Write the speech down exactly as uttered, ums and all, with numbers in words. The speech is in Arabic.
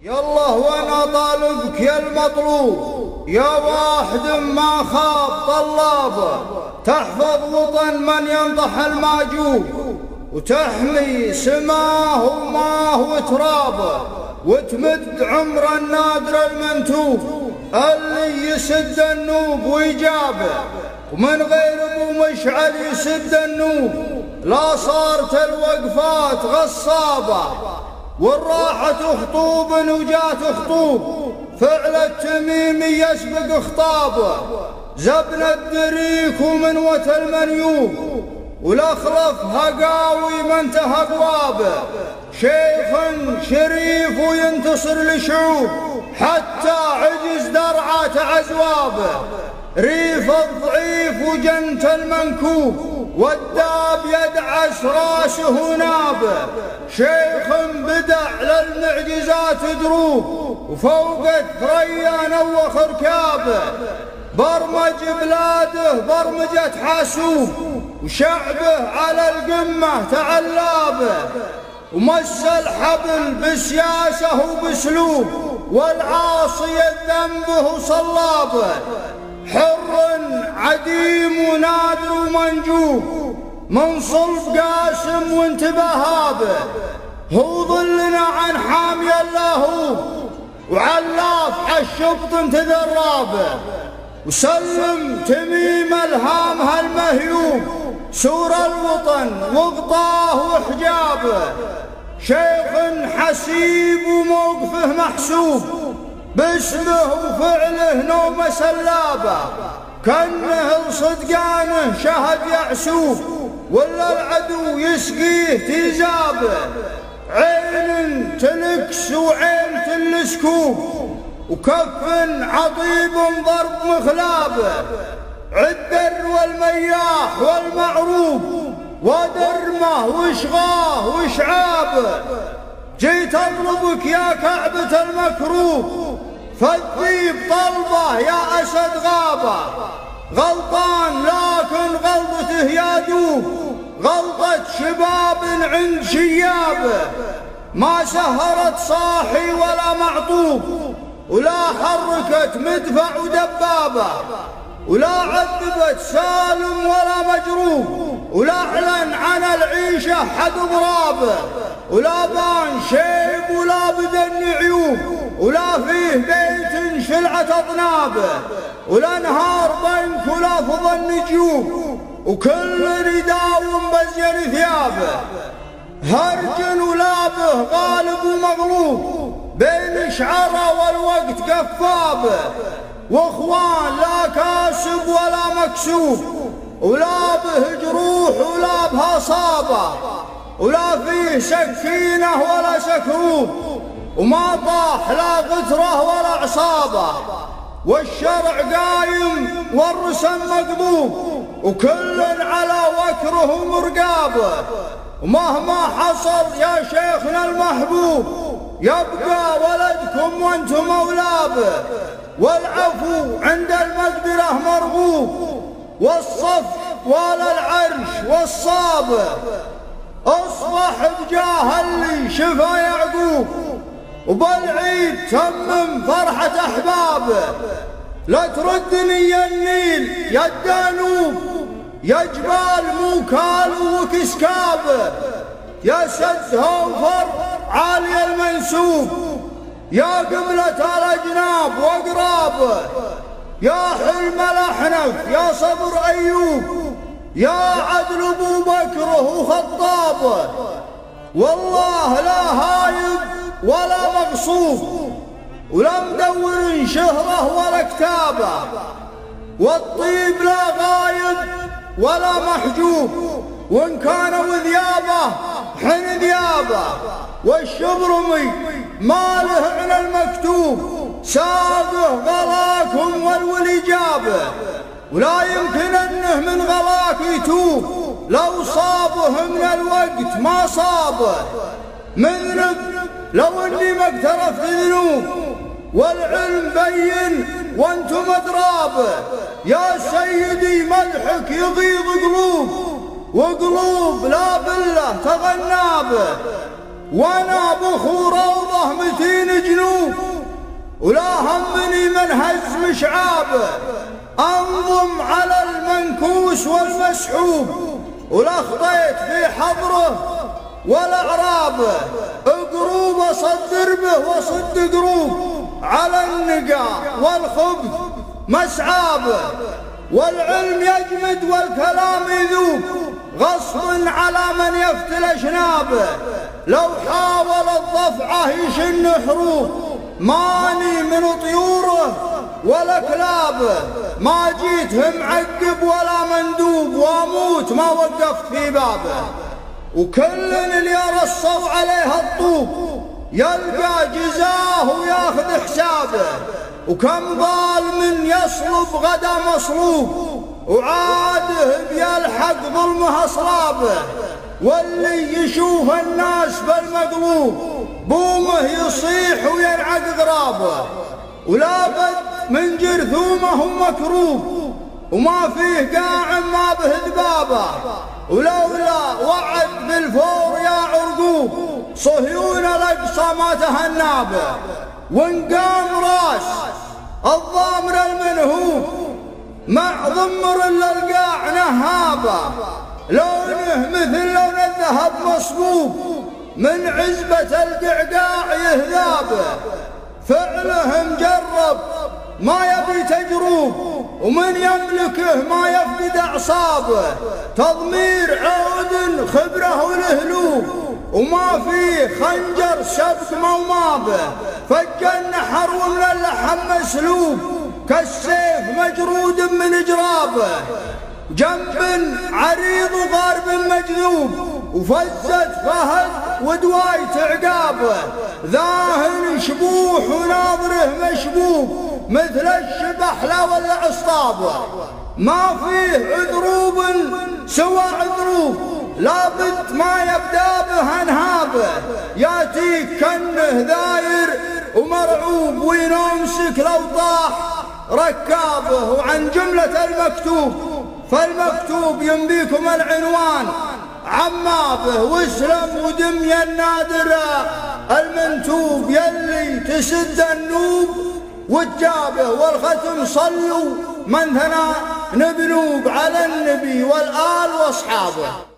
يالله وانا طالبك يا المطلوب، يا واحد ما خاب طلابه، تحفظ وطن من ينطح الماجوب، وتحمي سماه وماه وترابه، وتمد عمر النادر المنتوب اللي يسد النوب ويجابه، ومن غير ابو مشعل يسد النوب لا صارت الوقفات غصابه، والراحة خطوب وجات خطوب، فعل التميمي يسبق خطابه، زبن الدريك ومنوة المنيوب، والأخلف هقاوي ما انتهى ابوابه، شيخ شريف وينتصر لشعوب حتى عجز درعة عزوابه، ريف الضعيف وجنت المنكوب والداب يدعس راسه نابه، شيخ بدع للمعجزات دروب وفوق الثريا نوخ ركابه، برمج بلاده برمجة حاسوب وشعبه على القمة تعلابه، ومس الحبل بسياسه وبسلوب والعاصي ذنبه صلابه، حر عديم ونادر ومنجوب من صلب قاسم وانتباه به، هو ظلنا عن حامي اللهوب وعلاف عالشبط انتذرابه، وسلم تميم الهامها المهيوب سور الوطن وغطاه وحجابه، شيخ حسيب وموقفه محسوب باسمه وفعله نوم سلابه، كانه لصدقانه شهد يعسوب ولا العدو يسقيه تيزابه، عين تلكس وعين تلسكوب وكف عطيب ضرب مخلابه، عالدر والمياح والمعروب ودرمه وشغاه وشعابه، جيت اطلبك يا كعبة المكروب فالذيب طلبه يا اسد غابه، غلطان لكن غلطته يا دوب غلطة شباب عند شيابه، ما سهرت صاحي ولا معطوب ولا حركت مدفع ودبابه، ولا عذبت سالم ولا مجروب ولا اعلن عن العيشه حد ضرابه، ولا بان شيب ولا بدن عيوب ولا فيه بيت شلعة اطنابه، ولا نهار بنك ولا فض النجوم وكل يداوم بزين ثيابه، هرج ولابه غالب ومغلوب بين شعره والوقت قفابه، واخوان لا كاسب ولا مكسوب ولا به جروح ولا بها صابه، ولا فيه سكينه ولا سكروب وما طاح لا غتره ولا عصابه، والشرع قايم والرسم مقبوب وكل على وكره مرقابه، ومهما حصل يا شيخنا المحبوب يبقى ولدكم وانتم اولابه، والعفو عند المقدره مرغوب والصف ولا العرش والصابه، اصبح بجاه اللي شفى يعقوب وبالعيد تمم فرحة احبابه، لا تردني يا النيل يا الدانوب يا جبال موكال وكسكابه، يا سد هوفر عالي المنسوب يا قبلة الاجناب واقرابه، يا حلم الاحنف يا صبر ايوب يا عدل ابو بكر وخطابه، والله لا هايب ولا مغصوب ولا مدور شهره ولا كتابه، والطيب لا غايب ولا محجوب وان كان وذيابه حن ذيابه، والشبرمي ما له على المكتوب ساقه غلاكم والولي جابه، ولا يمكن انه من غلاك يتوب لو صابه من الوقت ما صابه، مذنب لو اني ما اقترفت ذنوب والعلم بين وانتم اضرابه، يا سيدي مدحك يغيظ قلوب وقلوب لا بالله تغنى به، وانا بخور روضه متين جنوب ولا همني من هزم شعابه، انظم على المنكوس والمسحوب، ولا خطيت في حضره ولا اعرابه، قروب اصدر به وصد قروب، على النقا والخبث مسعابه، والعلم يجمد والكلام يذوب، غصب على من يفتل اشنابه، لو حاول الضفعه يشن حروب، ماني من طيوره ولا كلابه، ما جيته معقب ولا مندوب، واموت ما وقفت في بابه، وكل اللي يرصوا عليه الطوب يلقى جزاه وياخذ حسابه، وكم ظالم يصلب غدا مصلوب، وعاده بيلحق ظلمه اصلابه، واللي يشوف الناس بالمقلوب بومه يصيح ويرعق غرابه، ولا بد من جرثومه مكروب، وما فيه قاع ما به ذبابه، ولولا وعد بالفور يا عرقوب صهيون الاقصى ما تهنابه، وان قام راس الضامر المنهوب مع ضمر للقاع نهابه، لونه مثل لون الذهب مصبوب، من عزبة القعقاع يهذابه، فعله مجرب ما يبي تجروب، ومن يملكه ما يفقد أعصابه، تضمير عود خبره ولهلوب، وما فيه خنجر سبق مومابه، فج النحر ومن اللحم مسلوب، كالسيف مجرود من إجرابه، جنب عريض وغارب مجذوب، وفزت فهد ودوايت عقابه، ذاهن شبوح وناظره مشبوب، مثل الشبح لا ولا عصابه، ما فيه عذروب سوى عذروب، لابد ما يبدا به انهابه، ياتيك كنه ذاير ومرعوب، وينمسك لو طاح ركابه، وعن جملة المكتوب فالمكتوب ينبيكم العنوان عمابه، واسلم ودمي النادرة المنتوب، يلي تسد النوب وتجابه، والختم صلوا من ثنى نبنوب على النبي والآل واصحابه.